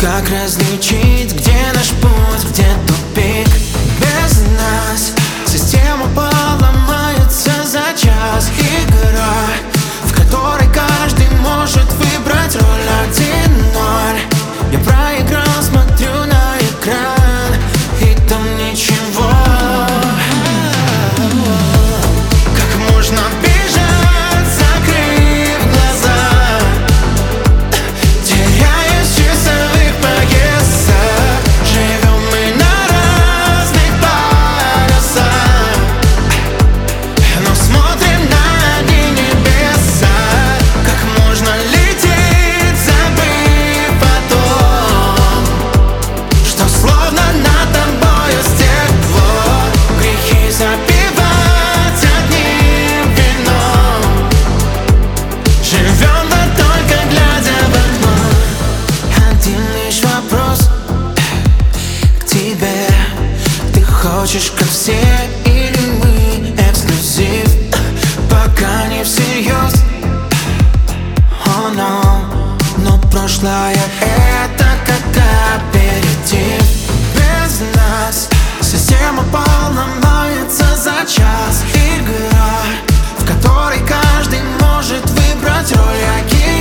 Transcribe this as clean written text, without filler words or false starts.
Как различить, где наш путь, где тупик? Без нас система поломается за час. Игра, в которой каждый может выбрать роль 1-0. Я проиграл, смотрю на экран, и там ничего. Как можно бежать, закрыв глаза, теряясь в часовых поясах? Живем мы на разных полюсах, но смотрим на одни небеса. Как можно лететь, забыв о том, что словно над тобою стекло? Грехи запивать одним вином, живем да только глядя в окно. Один лишь вопрос к тебе: ты хочешь как все, или мы эксклюзив? Пока не всерьез, oh no. Но прошлое — это как аперитив. Без нас система поломается за час. Игра, в которой каждый может выбрать роль.